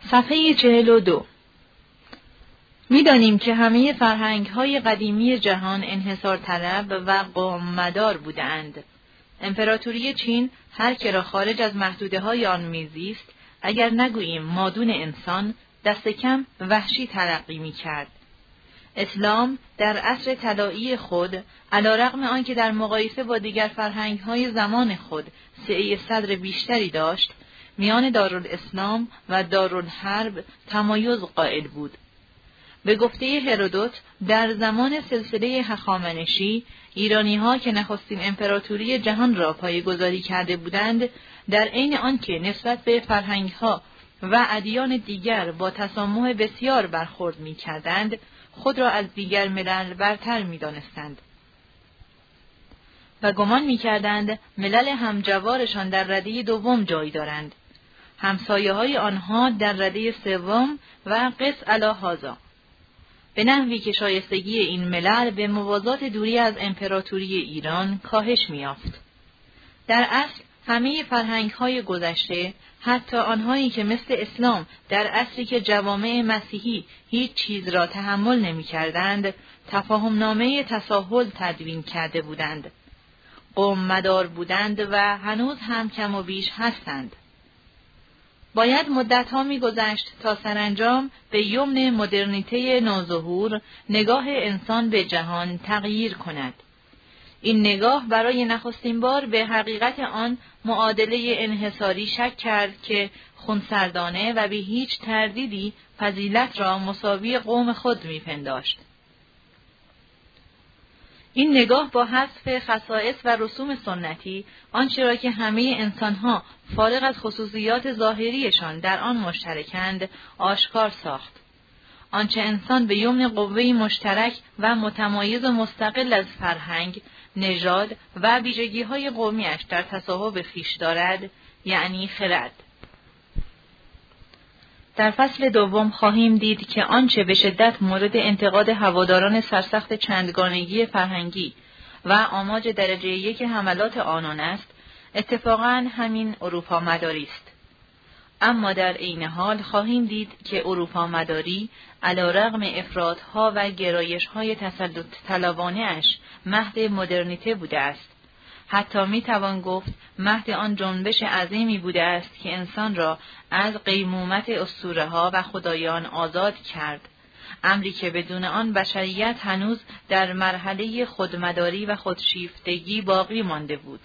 صفحه 42. می‌دانیم که همه فرهنگ‌های قدیمی جهان انحصار طلب و قوم مدار بودند. امپراتوری چین هر که را خارج از محدوده‌های آن میزیست، اگر نگوییم مادون انسان، دست کم وحشی تلقی می‌کرد. اسلام در عصر طلایی خود، علی‌رغم آنکه در مقایسه با دیگر فرهنگ‌های زمان خود سعه صدر بیشتری داشت، میان دارالاسلام و دارالحرب تمایز قائل بود. به گفته هرودوت، در زمان سلسله هخامنشی، ایرانی‌ها که نخستین امپراتوری جهان را پایه‌گذاری کرده بودند، در عین آنکه نسبت به فرهنگ‌ها و ادیان دیگر با تسامح بسیار برخورد می‌کردند، خود را از دیگر ملل برتر می‌دانستند و گمان می‌کردند ملل همجوارشان در رده دوم جای دارند. همسایه‌های آنها در رده سوم و قس علی هذا، به نحوی که شایستگی این ملل به موازات دوری از امپراتوری ایران کاهش می‌یافت. در اصل همه فرهنگ‌های گذشته، حتی آنهایی که مثل اسلام در عصری که جوامع مسیحی هیچ چیز را تحمل نمی‌کردند، تفاهم‌نامه تساهل تدوین کرده بودند، قوم مدار بودند و هنوز هم کم و بیش هستند. باید مدت‌ها می‌گذشت تا سرانجام به یمن مدرنیته نوظهور نگاه انسان به جهان تغییر کند. این نگاه برای نخستین بار به حقیقت آن معادله انحصاری شک کرد که خونسردانه و به هیچ تردیدی فضیلت را مساوی قوم خود می‌پنداشت. این نگاه با حذف خصائص و رسوم سنتی، آنچه را که همه انسان‌ها فارغ از خصوصیات ظاهریشان در آن مشترکند، آشکار ساخت. آنچه انسان به یمن قوه‌ای مشترک و متمایز و مستقل از فرهنگ، نژاد و ویژگی‌های قومی‌اش در تصاحب خویش دارد، یعنی خرد. در فصل دوم خواهیم دید که آنچه به شدت مورد انتقاد هواداران سرسخت چندگانگی فرهنگی و آماج درجه 1 حملات آنان است، اتفاقاً همین اروپا مداری است. اما در عین حال خواهیم دید که اروپا مداری علی‌رغم افراط‌ها و گرایش‌های تسلط طلبانه اش مهد مدرنیته بوده است. حتی میتوان گفت مهد آن جنبش عظیمی بوده است که انسان را از قیمومت اسطوره‌ها و خدایان آزاد کرد، امری که بدون آن بشریت هنوز در مرحله خودمداری و خودشیفتگی باقی مانده بود.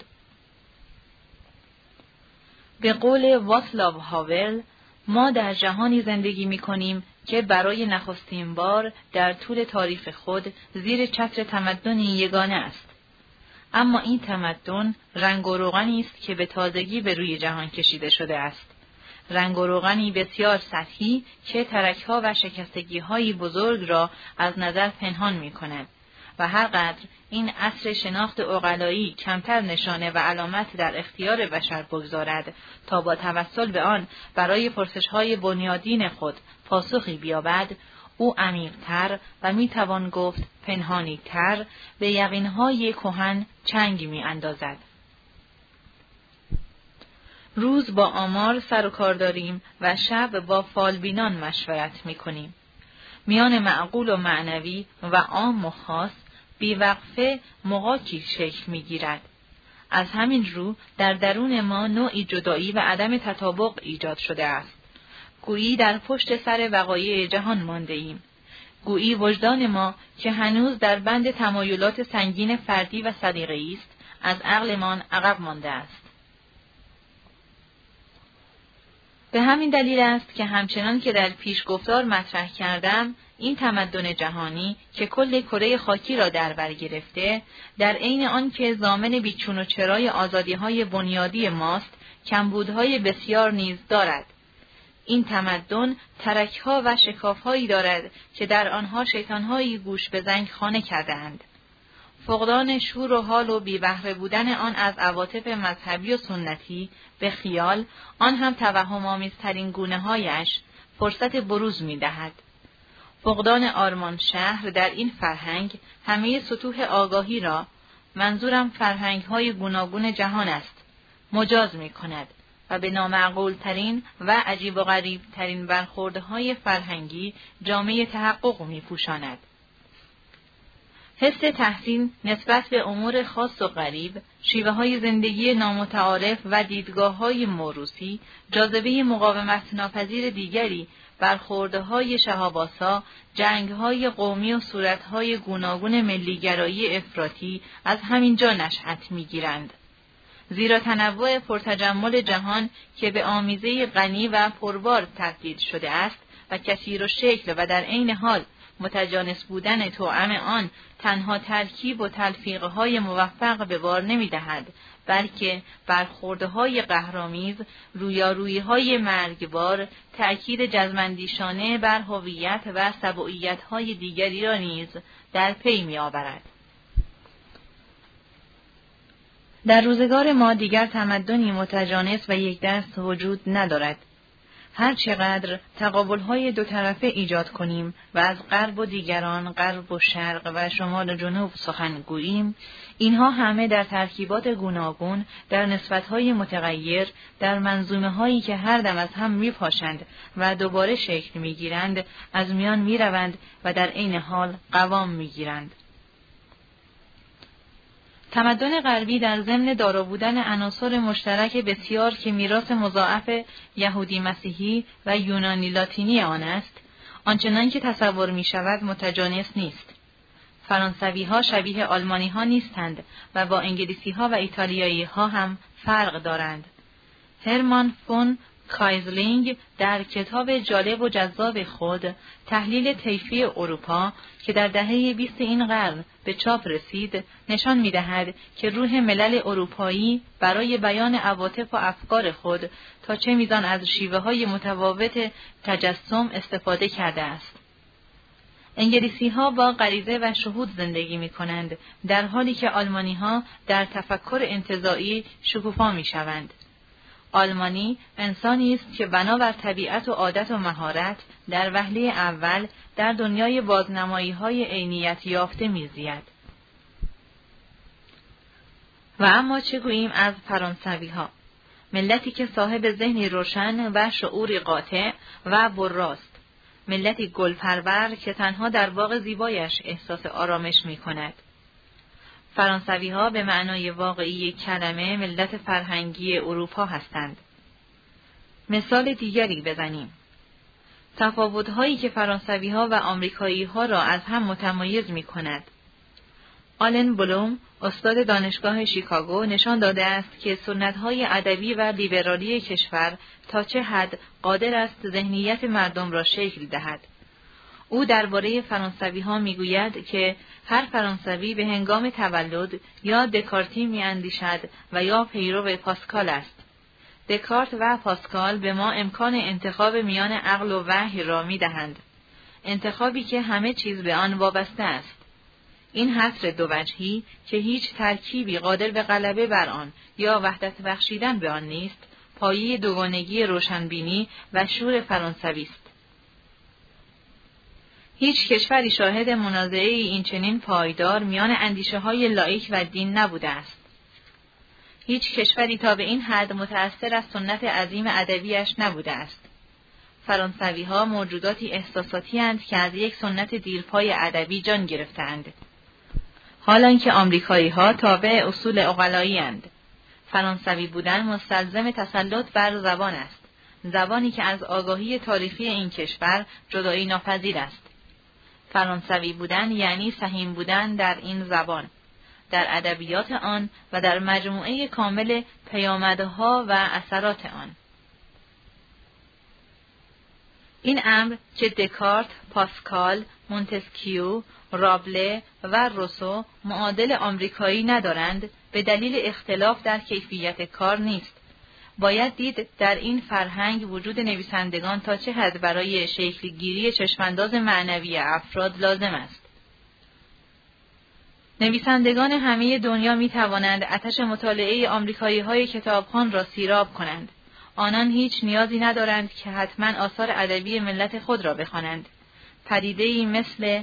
به قول واسلاو هاول، ما در جهانی زندگی می‌کنیم که برای نخستین بار در طول تاریخ خود زیر چتر تمدنی یگانه است. اما این تمدن رنگ و روغنی است که به تازگی به روی جهان کشیده شده است. رنگ و روغنی بسیار سطحی که ترک‌ها و شکستگی‌های بزرگ را از نظر پنهان می‌کند و هر قدر این عصر شناخت عقلایی کمتر نشانه و علامت در اختیار بشر بگذارد تا با توسل به آن برای پرسش‌های بنیادین خود پاسخی بیابد، او عمیق‌تر و میتوان گفت پنهانی‌تر به یقین‌های کهن چنگ می‌اندازد. روز با آمار سر و کار داریم و شب با فالبینان مشورت می‌کنیم. میان معقول و معنوی و عام و خاص بیوقفه مغاکی شکل می‌گیرد. از همین رو در درون ما نوعی جدایی و عدم تطابق ایجاد شده است. گویی در پشت سر وقایع جهان مانده ایم. گویی وجدان ما که هنوز در بند تمایلات سنگین فردی و سلیقه‌ای است، از عقلمان عقب مانده است. به همین دلیل است که همچنان که در پیشگفتار مطرح کردم، این تمدن جهانی که کل کره خاکی را در بر گرفته، در عین آن که ضامن بیچون و چرای آزادی‌های بنیادی ماست، کمبودهای بسیار نیز دارد. این تمدن ترک‌ها و شکاف‌هایی دارد که در آنها شیطان‌هایی گوش به زنگ خانه کرده‌اند. فقدان شور و حال و بی‌بهره بودن آن از عواطف مذهبی و سنتی به خیال، آن هم توهم‌آمیزترین گونه‌هایش، فرصت بروز می‌دهد. فقدان آرمان شهر در این فرهنگ همه سطوح آگاهی را، منظورم فرهنگ‌های گوناگون جهان است، مجاز می‌کند و به نامعقول ترین و عجیب و غریب ترین برخوردهای فرهنگی جامعه تحقق می‌پوشاند. حس تحسین نسبت به امور خاص و غریب، شیوه‌های زندگی نامتعارف و دیدگاه‌های موروثی، جاذبه مقاومت ناپذیر دیگری، برخوردهای شهاب‌آسا، جنگ‌های قومی و صورت‌های گوناگون ملی‌گرایی افراطی از همین جا نشأت می‌گیرند. زیرا تنوع پرتجمل جهان که به آمیزه غنی و پربار تبدیل شده است و کثیر الشکل و در عین حال متجانس بودن توأم آن تنها ترکیب و تلفیق‌های موفق به بار نمی‌دهد، بلکه برخوردهای قهرآمیز، رویارویی‌های مرگبار، تأکید جزم‌اندیشانه بر هویت و سبوعیت‌های دیگری را نیز در پی می‌آورد. در روزگار ما دیگر تمدنی متجانس و یکدست وجود ندارد. هر چقدر تقابل‌های دو طرفه ایجاد کنیم و از غرب و دیگران، غرب و شرق و شمال و جنوب سخن گوییم، اینها همه در ترکیبات گوناگون، در نسبت‌های متغیر، در منظومه‌هایی که هر دم از هم می‌پاشند و دوباره شکل می‌گیرند، از میان می‌روند و در عین حال قوام می‌گیرند. تمدن غربی در ضمن دارا بودن عناصر مشترک بسیار که میراث مضاعف یهودی مسیحی و یونانی لاتینی آن است، آنچنان که تصور می شود متجانس نیست. فرانسوی ها شبیه آلمانی ها نیستند و با انگلیسی ها و ایتالیایی ها هم فرق دارند. هرمان فون کایزلینگ در کتاب جالب و جذاب خود تحلیل طیفی اروپا که در دهه 20 این قرن به چاپ رسید نشان می‌دهد که روح ملل اروپایی برای بیان عواطف و افکار خود تا چه میزان از شیوه‌های متفاوت تجسم استفاده کرده است. انگلیسی‌ها با غریزه و شهود زندگی می‌کنند، در حالی که آلمانی‌ها در تفکر انتزاعی شکوفا می‌شوند. آلمانی انسانی است که بنابر طبیعت و عادت و مهارت در وهله اول در دنیای بازنمایی‌های عینیت یافته می‌زید. و اما چه گوییم از فرانسوی‌ها؟ ملتی که صاحب ذهنی روشن و شعوری قاطع و براست. ملتی گلپرور که تنها در باغ زیبایش احساس آرامش می‌کند. فرانسوی‌ها به معنای واقعی کلمه ملت فرهنگی اروپا هستند. مثال دیگری بزنیم. تفاوت‌هایی که فرانسوی‌ها و آمریکایی‌ها را از هم متمایز می‌کند. آلن بلوم، استاد دانشگاه شیکاگو، نشان داده است که سنت‌های ادبی و لیبرالی کشور تا چه حد قادر است ذهنیت مردم را شکل دهد. او درباره فرانسوی‌ها می‌گوید که هر فرانسوی به هنگام تولد یا دکارتی می‌اندیشد و یا پیرو پاسکال است. دکارت و پاسکال به ما امکان انتخاب میان عقل و وحی را می‌دهند، انتخابی که همه چیز به آن وابسته است. این حصر دو وجهی که هیچ ترکیبی قادر به غلبه بر آن یا وحدت بخشیدن به آن نیست، پایه دوگانگی روشنبینی و شور فرانسوی است. هیچ کشوری شاهد منازعه این چنین پایدار میان اندیشه‌های لایک و دین نبوده است. هیچ کشوری تا به این حد متأثر از سنت عظیم ادبیش نبوده است. فرانسوی‌ها موجوداتی احساساتی اند که از یک سنت دیرپای ادبی جان گرفتند. حالانکه آمریکایی‌ها تابع اصول عقلایی اند. فرانسوی بودن مستلزم تسلط بر زبان است. زبانی که از آگاهی تاریخی این کشور جدایی ناپذیر است. فرانسوی بودن یعنی سهیم بودن در این زبان، در ادبیات آن و در مجموعه کامل پیامدها و اثرات آن. این امر که دکارت، پاسکال، مونتسکیو، رابله و روسو معادل آمریکایی ندارند، به دلیل اختلاف در کیفیت کار نیست. باید دید در این فرهنگ وجود نویسندگان تا چه حد برای شکلگیری چشمانداز معنوی افراد لازم است. نویسندگان همه دنیا می توانند آتش مطالعه آمریکایی‌های کتابخوان را سیراب کنند. آنان هیچ نیازی ندارند که حتما آثار ادبی ملت خود را بخوانند. پدیده‌ای مثل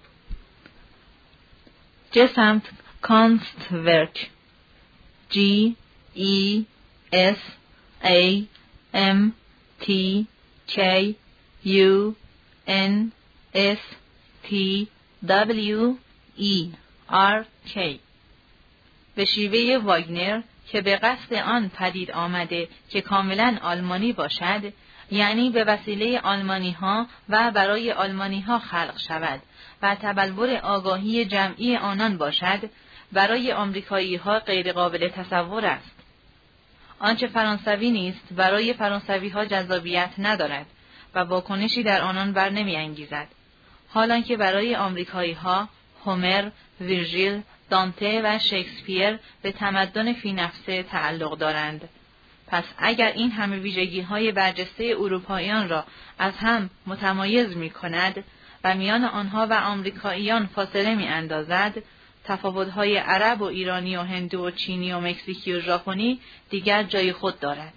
جسمت کانستورک، GESM A M T K U N S T W E R K. به شیوه واگنر که به قصد آن پدید آمده که کاملا آلمانی باشد، یعنی به وسیله آلمانی ها و برای آلمانی ها خلق شود و تبلور آگاهی جمعی آنان باشد، برای آمریکایی ها غیر قابل تصور است. آنچه فرانسوی نیست برای فرانسوی ها جذابیت ندارد و واکنشی در آنان بر نمی انگیزد، حالانکه برای آمریکایی ها هومر، ویرژیل، دانته و شکسپیر به تمدن فی نفسه تعلق دارند. پس اگر این همه ویژگی‌های برجسته اروپاییان را از هم متمایز می‌کند و میان آنها و آمریکاییان فاصله می‌اندازد، تفاوت‌های عرب و ایرانی و هندو و چینی و مکزیکی و ژاپنی دیگر جای خود دارد.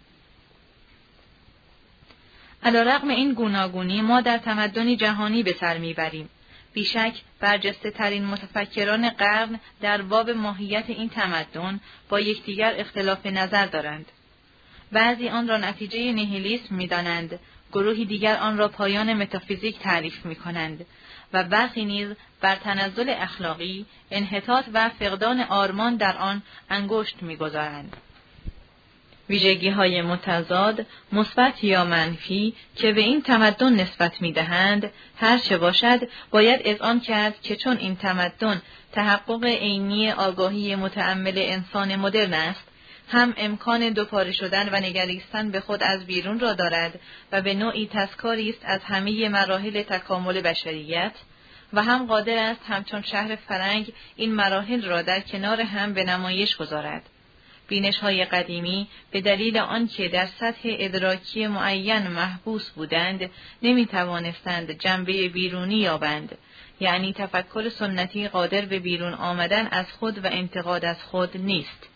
علی‌رغم این گوناگونی ما در تمدنی جهانی به سر می‌بریم. بیشک برجسته ترین متفکران قرن در باب ماهیت این تمدن با یکدیگر اختلاف نظر دارند. بعضی آن را نتیجه نیهیلیسم می‌دانند، گروهی دیگر آن را پایان متافیزیک تعریف می‌کنند و برخی نیز بر تنزل اخلاقی، انحطاط و فقدان آرمان در آن انگشت می‌گذارند. ویژگی‌های متضاد، مثبت یا منفی که به این تمدن نسبت می‌دهند، هر چه باشد باید اذعان کرد که چون این تمدن تحقق عینی آگاهی متأمل انسان مدرن است، هم امکان دوپاره شدن و نگریستن به خود از بیرون را دارد و به نوعی تذکاری است از همه مراحل تکامل بشریت، و هم قادر است همچون شهر فرنگ این مراحل را در کنار هم به نمایش گذارد. بینش‌های قدیمی به دلیل آنکه در سطح ادراکی معین محبوس بودند، نمی‌توانستند جنبه بیرونی یابند، یعنی تفکر سنتی قادر به بیرون آمدن از خود و انتقاد از خود نیست.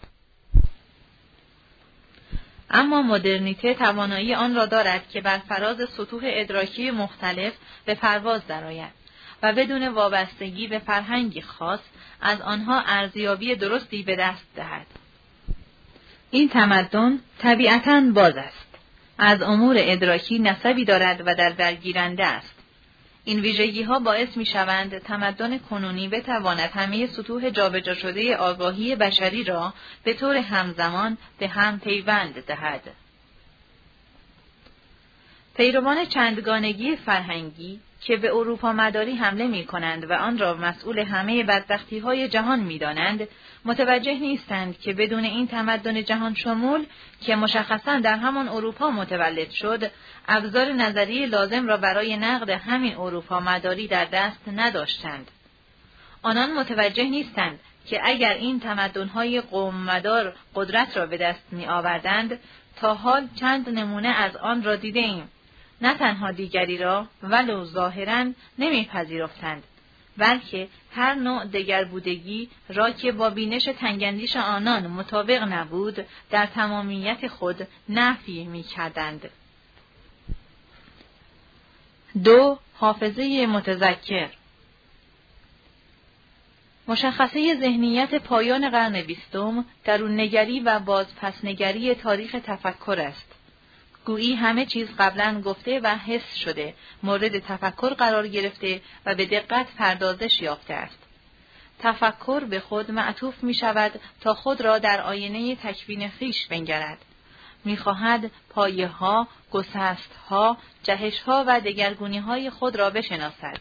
اما مدرنیته توانایی آن را دارد که بر فراز سطوح ادراکی مختلف به پرواز درآید و بدون وابستگی به فرهنگی خاص از آنها ارزیابی درستی به دست دهد. این تمدن طبیعتاً باز است. از امور ادراکی نسبی دارد و در برگیرنده است. این ویژگی‌ها باعث می‌شوند تمدن کنونی بتواند همه سطوح جابجا شده آگاهی بشری را به طور همزمان به هم پیوند دهد. پیروان چندگانگی فرهنگی که به اروپا مداری حمله می‌کنند و آن را مسئول همه بدبختی‌های جهان می‌دانند، متوجه نیستند که بدون این تمدن جهان شمول که مشخصاً در همان اروپا متولد شد، ابزار نظری لازم را برای نقد همین اروپا مداری در دست نداشتند. آنان متوجه نیستند که اگر این تمدن‌های قوم مدار قدرت را به دست می‌آوردند، تا حال چند نمونه از آن را دیده‌ایم. نه تنها دیگری را ولو ظاهراً نمی‌پذیرفتند، بلکه هر نوع دگربودگی را که با بینش تنگندیش آنان مطابق نبود، در تمامیت خود نفی می‌کردند. 2. حافظه متذکر. مشخصه ذهنیت پایان قرن 20 درون‌نگری و بازپس‌نگری تاریخ تفکر است. گویی همه چیز قبلاً گفته و حس شده، مورد تفکر قرار گرفته و به دقت پردازش یافته است. تفکر به خود معطوف می شود تا خود را در آینه تکوین خویش بنگرد. می خواهد پایه ها، گسست ها، جهش ها و دگرگونی های خود را بشناسد.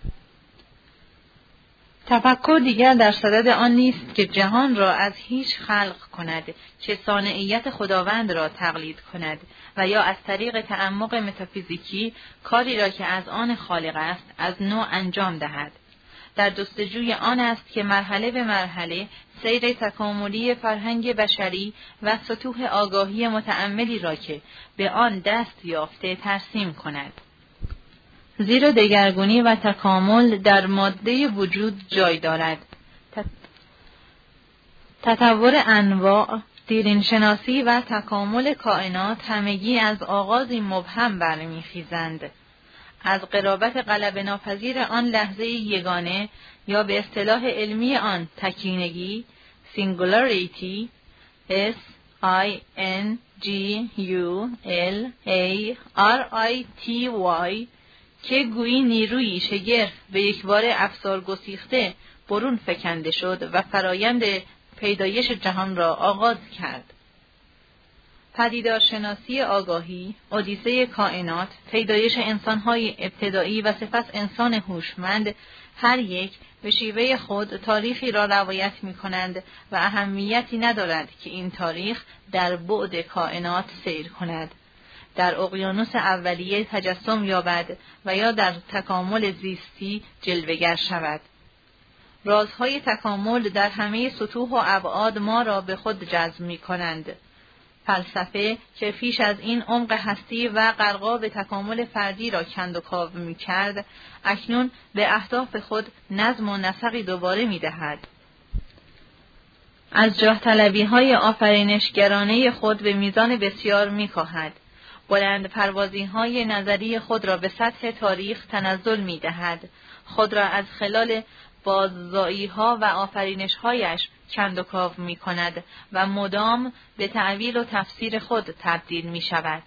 تفکر دیگر در صدد آن نیست که جهان را از هیچ خلق کند، چه صانعیت خداوند را تقلید کند و یا از طریق تعمق متافیزیکی کاری را که از آن خالق است از نو انجام دهد. در جستجوی آن است که مرحله به مرحله سیر تکاملی فرهنگ بشری و سطوح آگاهی متأملی را که به آن دست یافته ترسیم کند. زیرا دگرگونی و تکامل در ماده وجود جای دارد. تطور انواع، دیرینشناسی و تکامل کائنات همگی از آغازی مبهم برمیخیزند. از قرابت غلبه ناپذیر آن لحظه یگانه یا به اصطلاح علمی آن تکینگی، singularity، GULARITY که گویی نیرویی شگرف به یکبار افسار گسیخته برون فکنده شد و فرایند پیدایش جهان را آغاز کرد. پدیدارشناسی آگاهی، اودیسه کائنات، پیدایش انسان‌های ابتدایی و سپس انسان هوشمند، هر یک به شیوه خود تاریخی را روایت می‌کنند و اهمیتی ندارد که این تاریخ در بعد کائنات سیر کند، در اقیانوس اولیه تجسم یابد و یا در تکامل زیستی جلوه‌گر شود. رازهای تکامل در همه سطوح و ابعاد ما را به خود جذب می‌کنند. فلسفه که پیش از این عمق هستی و غرقاب تکامل فردی را کند و کاو می‌کرد، اکنون به اهداف خود نظم و نسقی دوباره می‌دهد. از جاه طلبی‌های آفرینشگرانه خود به میزان بسیار می‌کاهد. بلند پروازی‌های نظری خود را به سطح تاریخ تنزل می‌دهد. خود را از خلال باززایی‌ها و آفرینش‌هایش کند و کاو می‌کند و مدام به تأویل و تفسیر خود تبدیل می‌شود.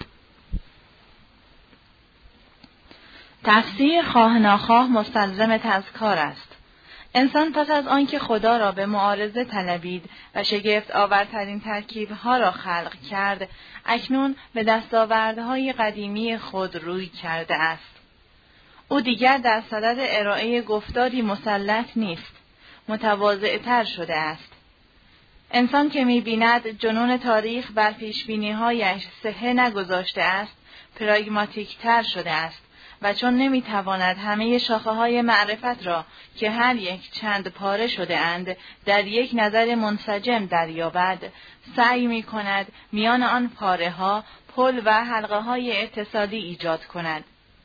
تفسیر خواه ناخواه مستلزم تذکار است. انسان پس از آنکه خدا را به معارضه طلبید و شگفت آورترین ترکیب‌ها را خلق کرد، اکنون به دستاوردهای قدیمی خود روی کرده است. او دیگر در صدد ارائه گفتاری مسلط نیست، متواضع‌تر شده است. انسان که می‌بیند جنون تاریخ بر پیشبینی‌هایش صحه نگذاشته است، پراگماتیک‌تر شده است و چون نمی‌تواند همه شاخه‌های معرفت را که هر یک چند پاره شده اند در یک نظر منسجم دریابد، سعی می‌کند میان آن پاره‌ها پل و حلقه‌های اتصالی ایجاد کند.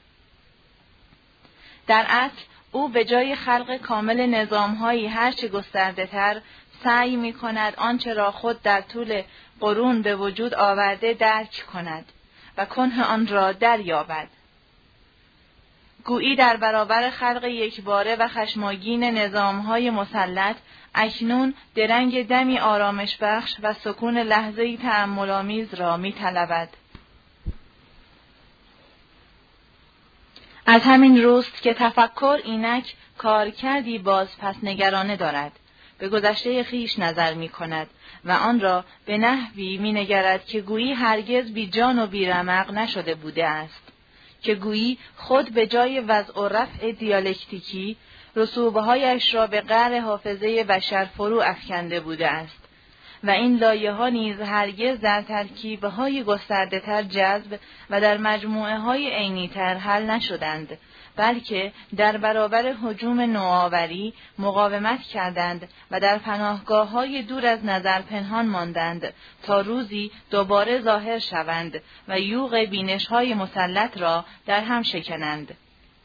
در اصل او به جای خلق کامل نظام‌هایی هرچه گسترده‌تر سعی می‌کند آنچه را خود در طول قرون به وجود آورده درک کند و کنه آن را دریابد. گویی در برابر خلق یکباره و خشماگین نظام‌های مسلط، اکنون درنگ دمی آرامش بخش و سکون لحظه‌ای تأمل‌آمیز را می‌طلبد. از همین روست که تفکر اینک کارکردی باز پس نگرانه دارد. به گذشته خویش نظر می کند و آن را به نحوی می نگرد که گویی هرگز بی جان و بی رمق نشده بوده است. که گویی خود به جای وضع و رفع دیالکتیکی رسوبهایش را به قعر حافظه بشر فرو افکنده بوده است و این لایه‌ها نیز هرگز در ترکیب‌های گسترده‌تر جذب و در مجموعه‌های عینی‌تر حل نشدند، بلکه در برابر هجوم نوآوری مقاومت کردند و در پناهگاه‌های دور از نظر پنهان ماندند تا روزی دوباره ظاهر شوند و یوغ بینش‌های مسلط را در هم شکنند.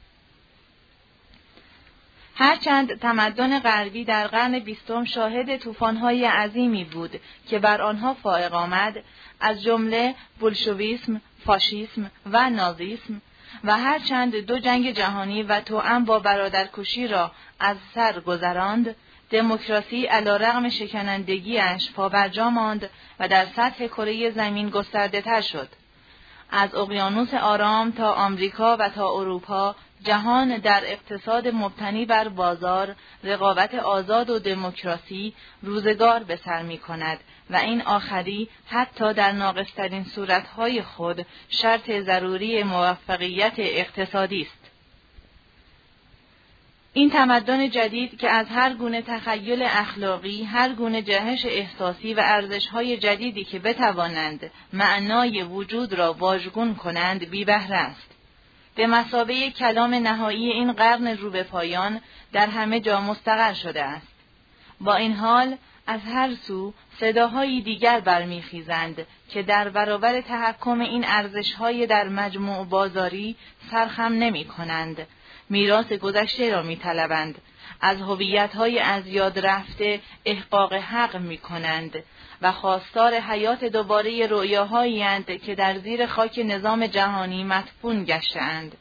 هرچند تمدن غربی در قرن 20 شاهد طوفان‌های عظیمی بود که بر آنها فائق آمد، از جمله بولشویسم، فاشیسم و نازیسم، و هرچند 2 جنگ جهانی و توأم با برادرکشی را از سر گذراند، دموکراسی علی‌رغم شکنندگی‌اش پابرجا ماند و در سطح کره زمین گسترده‌تر شد. از اقیانوس آرام تا آمریکا و تا اروپا، جهان در اقتصاد مبتنی بر بازار، رقابت آزاد و دموکراسی روزگار به سر می کند و این آخری حتی در ناقصترین صورتهای خود شرط ضروری موفقیت اقتصادی است. این تمدن جدید که از هر گونه تخیل اخلاقی، هر گونه جهش احساسی و ارزش‌های جدیدی که بتوانند معنای وجود را واژگون کنند بی بهره است. به مثابه کلام نهایی این قرن رو به پایان در همه جا مستقر شده است. با این حال از هر سو صداهای دیگر برمیخیزند که در برابر تحکم این ارزش‌های در مجموع بازاری سرخم نمی‌کنند. میراث گذشته را می‌طلبند، از هویت‌های از یاد رفته احقاق حق می‌کنند و خواستار حیات دوباره رؤیاهایی اند که در زیر خاک نظام جهانی مدفون گشته‌اند.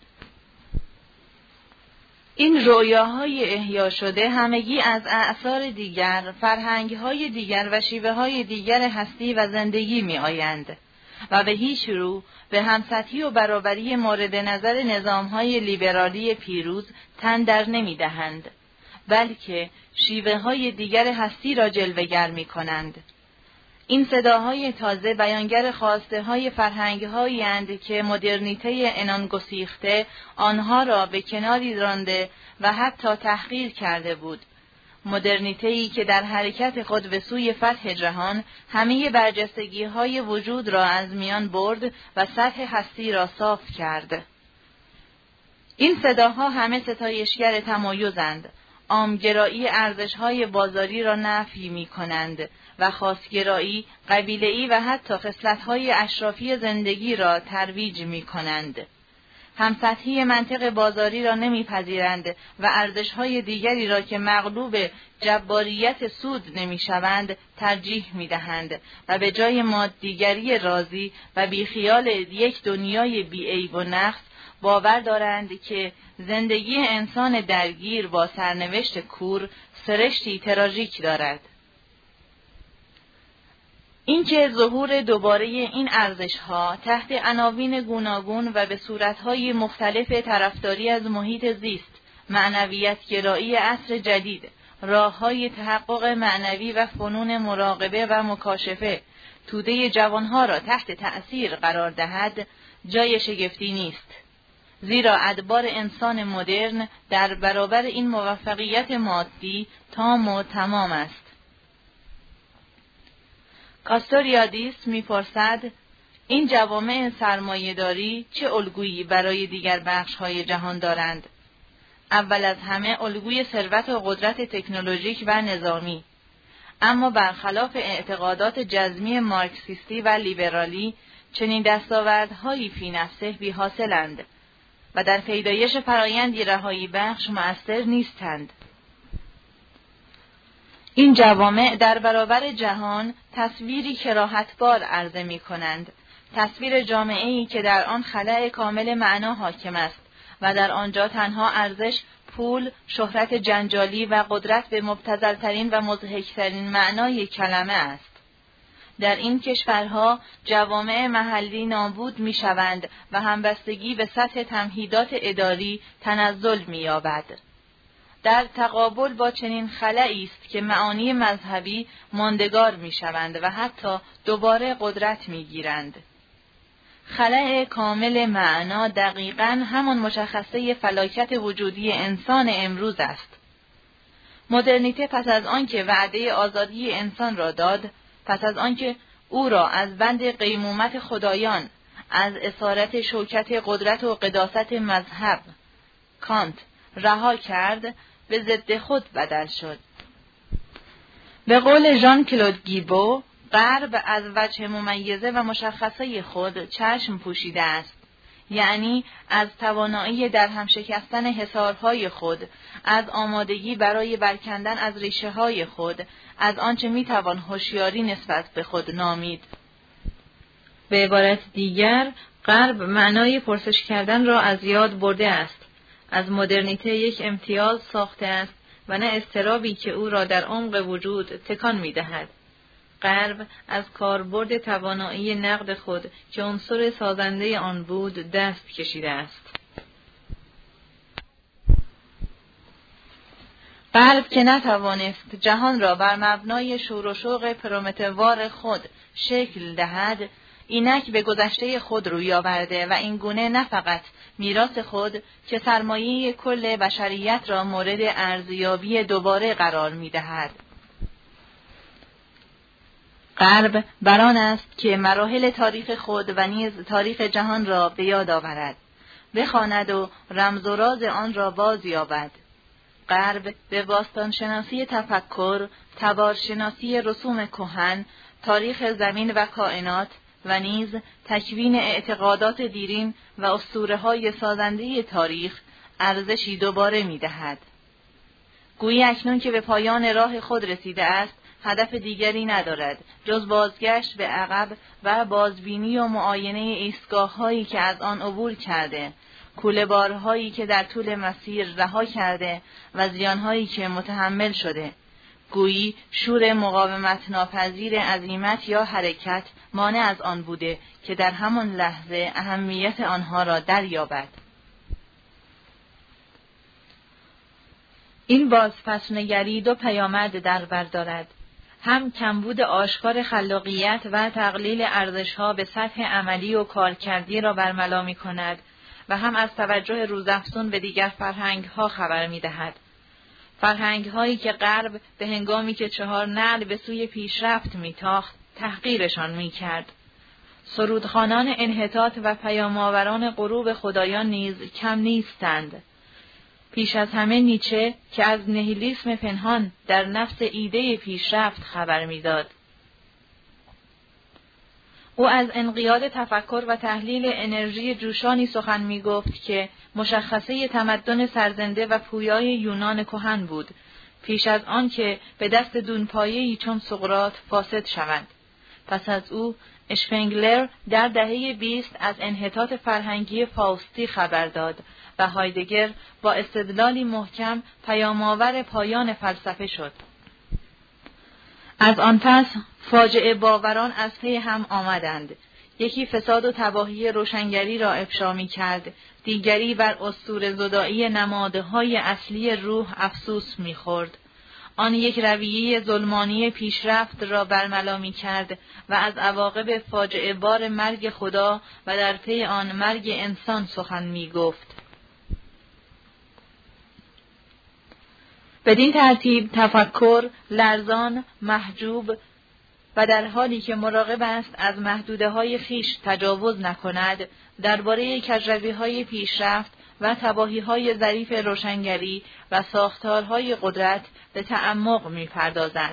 این رؤیاهای احیا شده همگی از اعصار دیگر، فرهنگ‌های دیگر و شیوه‌های دیگر هستی و زندگی می‌آیند. و به هیچ رو به همسطحی و برابری مورد نظر نظام‌های لیبرالی پیروز تن در نمی‌دهند، بلکه شیوه‌های دیگر هستی را جلوه‌گر می‌کنند. این صداهای تازه بیانگر خواسته‌های فرهنگ‌هایی اند که مدرنیته عنان گسیخته آنها را به کناری رانده و حتی تحقیر کرده بود. مدرنیته‌ای که در حرکت خود به سوی فتح جهان همه برجستگی‌های وجود را از میان برد و سطح هستی را صاف کرد. این صداها همه ستایشگر تمایزند. عامگرایی ارزش‌های بازاری را نفی می‌کنند و خاصگرایی، قبیله‌ای و حتی خصلت‌های اشرافی زندگی را ترویج می‌کنند. همسطحی منطق بازاری را نمی‌پذیرند و ارزش‌های دیگری را که مغلوب جباریت سود نمی‌شوند ترجیح می‌دهند و به جای مادیگری راضی و بیخیال یک دنیای بی‌عیب و نقص باور دارند که زندگی انسان درگیر با سرنوشت کور سرشتی تراژیک دارد. اینکه ظهور دوباره این ارزش‌ها تحت عناوین گوناگون و به صورت‌های مختلف طرفداری از محیط زیست، معنویت گرایی عصر جدید، راه‌های تحقق معنوی و فنون مراقبه و مکاشفه، توده جوانها را تحت تأثیر قرار دهد، جای شگفتی نیست. زیرا ادبار انسان مدرن در برابر این موفقیت مادی تام و تمام است. کاستوریادیس می‌پرسد این جوامع سرمایه‌داری چه الگویی برای دیگر بخش‌های جهان دارند؟ اول از همه الگوی ثروت و قدرت تکنولوژیک و نظامی. اما برخلاف اعتقادات جزمی مارکسیستی و لیبرالی، چنین دستاوردهایی فی نفسه بی حاصلند و در پیدایش فرایندی رهایی بخش مؤثر نیستند. این جوامع در برابر جهان تصویری کراهتبار عرضه می کنند، تصویر جامعه‌ای که در آن خلأ کامل معنا حاکم است و در آنجا تنها ارزش، پول، شهرت جنجالی و قدرت به مبتذل‌ترین و مضحک‌ترین معنای کلمه است. در این کشورها جوامع محلی نابود می شوند و همبستگی به سطح تمهیدات اداری تنزل می یابد. در تقابل با چنین خلأی است که معانی مذهبی ماندگار می شوند و حتی دوباره قدرت می گیرند. خلأ کامل معنا دقیقاً همان مشخصه فلاکت وجودی انسان امروز است. مدرنیته پس از آنکه وعده آزادی انسان را داد، پس از آنکه او را از بند قیمومت خدایان، از اسارت شوکت قدرت و قداست مذهب، کانت، رها کرد، به ضد خود بدل شد. به قول ژان کلود گیبو، غرب از وجه ممیزه و مشخصه خود چشم پوشیده است، یعنی از توانایی در هم شکستن حصارهای خود، از آمادگی برای برکندن از ریشه های خود، از آنچه میتوان هوشیاری نسبت به خود نامید. به عبارت دیگر، غرب معنای پرسش کردن را از یاد برده است، از مدرنیته یک امتیاز ساخته است و نه اضطرابی که او را در عمق وجود تکان می‌دهد. غرب از کاربرد توانایی نقد خود که عنصر سازنده آن بود دست کشیده است. غرب که نتوانست جهان را بر مبنای شور و شوق پرومتوار خود شکل دهد، اینک به گذشته خود روی آورده و این گونه نه فقط میراث خود که سرمایه کل بشریت را مورد ارزیابی دوباره قرار می‌دهد. غرب بران است که مراحل تاریخ خود و نیز تاریخ جهان را به یاد آورد، بخواند و رمز و راز آن را باز یابد. غرب به باستانشناسی تفکر، تبارشناسی رسوم کهن، تاریخ زمین و کائنات و نیز تکوین اعتقادات دیرین و اسطوره‌های سازنده تاریخ ارزشی دوباره می‌دهد. گویی اکنون که به پایان راه خود رسیده است، هدف دیگری ندارد جز بازگشت به عقب و بازبینی و معاینه ایستگاه‌هایی که از آن عبور کرده، کوله‌بارهایی که در طول مسیر رها کرده و زیان‌هایی که متحمل شده. گویی شور مقاومت ناپذیر عزیمت یا حرکت مانع از آن بوده که در همان لحظه اهمیت آنها را دریابد. این بازپس‌نگری دو پیامد در بر دارد. هم کمبود آشکار خلاقیت و تقلیل ارزش‌ها به سطح عملی و کارکردی را برملا می‌کند و هم از توجه روزافزون به دیگر فرهنگ‌ها خبر می‌دهد. فرهنگ‌هایی که غرب به هنگامی که 4 نعل به سوی پیشرفت می‌تاخت، تحقیرشان می‌کرد. سرودخوانان انحطاط و پیام‌آوران غروب خدایان نیز کم نیستند. پیش از همه نیچه که از نیهیلیسم پنهان در نفس ایده پیشرفت خبر می‌داد. او از انقیاد تفکر و تحلیل انرژی جوشانی سخن می‌گفت که مشخصه تمدن سرزنده و پویای یونان کهن بود، پیش از آن که به دست دونپایه‌ای چون سقراط فاسد شوند. پس از او اشپنگلر در دهه 20 از انحطاط فرهنگی فاوستی خبر داد و هایدگر با استدلالی محکم پیام‌آور پایان فلسفه شد. از آن پس فاجعه باوران از پی هم آمدند. یکی فساد و تباهی روشنگری را افشا می‌کرد، دیگری بر اسطوره زدایی نمادهای اصلی روح افسوس می‌خورد. آن یک رویه ظلمانی پیشرفت را برملا می‌کرد و از عواقب فاجعه بار مرگ خدا و در پی آن مرگ انسان سخن می‌گفت. بدین ترتیب تفکر لرزان، محجوب و در حالی که مراقب است از محدوده‌های خویش تجاوز نکند، درباره کجروی‌های پیشرفت و تباهی‌های ظریف روشنگری و ساختارهای قدرت به تعمق می‌پردازد.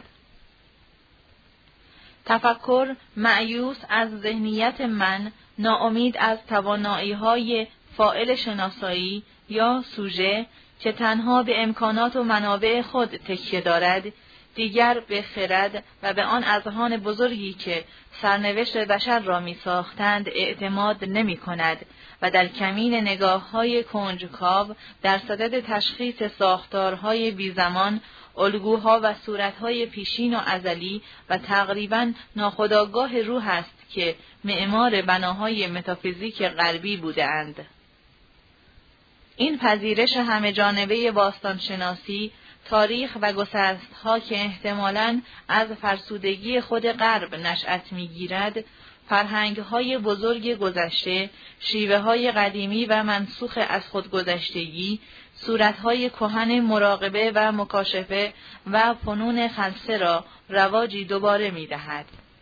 تفکر مایوس از ذهنیت من، ناامید از توانایی‌های فاعل شناسایی یا سوژه که تنها به امکانات و منابع خود تکیه دارد، دیگر به خرد و به آن اذهان بزرگی که سرنوشت بشر را می ساختند اعتماد نمی کند و در کمین نگاه‌های کنجکاو در صدد تشخیص ساختارهای بیزمان، الگوها و صورتهای پیشین و ازلی و تقریباً ناخودآگاه روح است که معمار بناهای متافیزیک غربی بودند. این پذیرش همه جانبه باستانشناسی، تاریخ و گسست‌ها که احتمالاً از فرسودگی خود غرب نشأت می‌گیرد، فرهنگ‌های بزرگ گذشته، شیوه‌های قدیمی و منسوخ از خودگذشتگی، صورت‌های کهن مراقبه و مکاشفه و فنون خلسه را رواجی دوباره می‌دهد.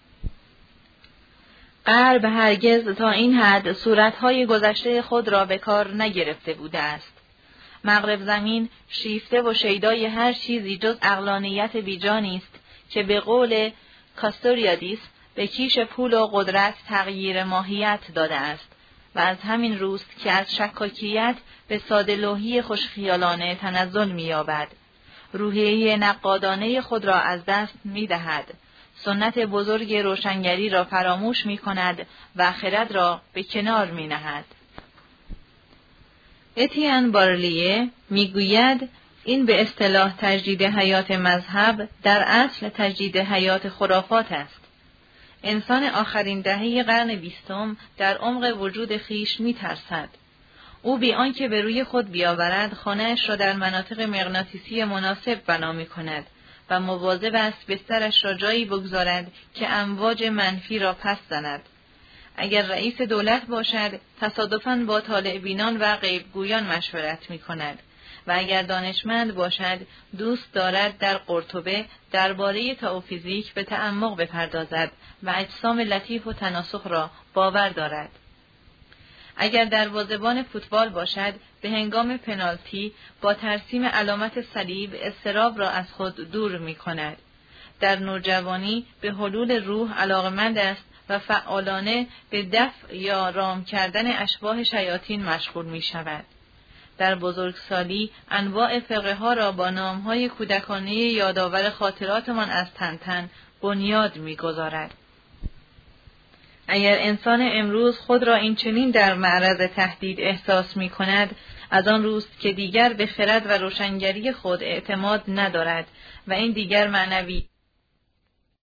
غرب هرگز تا این حد صورت‌های گذشته خود را به کار نگرفته بوده است. مغرب زمین شیفته و شیدای هر چیزی جز عقلانیت بیجانی است که به قول کاستوریادیس به کیش پول و قدرت تغییر ماهیت داده است و از همین روست که از شکاکیت به ساده‌لوحی خوشخیالانه تنزل می‌یابد. روحیه نقادانه خود را از دست می‌دهد. سنت بزرگ روشنگری را فراموش می‌کند و خرد را به کنار می‌نهد. اتیان بارلیه میگوید این به اصطلاح تجدید حیات مذهب در اصل تجدید حیات خرافات است. انسان آخرین دهه قرن 20 در عمق وجود خیش می‌ترسد. او بی آنکه به روی خود بیاورد خانه‌اش را در مناطق مغناطیسی مناسب بنا می‌کند و مواظب است بسترش را جایی بگذارد که امواج منفی را پس زند. اگر رئیس دولت باشد، تصادفاً با طالع بینان و غیبگویان مشورت می‌کند و اگر دانشمند باشد، دوست دارد در قرطبه درباره تئوفیزیک به تعمق بپردازد و اجسام لطیف و تناسخ را باور دارد. اگر دروازه‌بان فوتبال باشد، به هنگام پنالتی با ترسیم علامت صلیب اضطراب را از خود دور می‌کند. در نوجوانی به حلول روح علاقه‌مند است و فعالانه به دفع یا رام کردن اشباح شیاطین مشغول می‌شود. در بزرگسالی انواع فقه‌ها را با نام‌های کودکانه یادآور خاطراتمان از تنتن بنیاد می‌گذارد. اگر انسان امروز خود را این چنین در معرض تهدید احساس می‌کند، از آن روست که دیگر به خرد و روشنگری خود اعتماد ندارد و این دیگر معنوی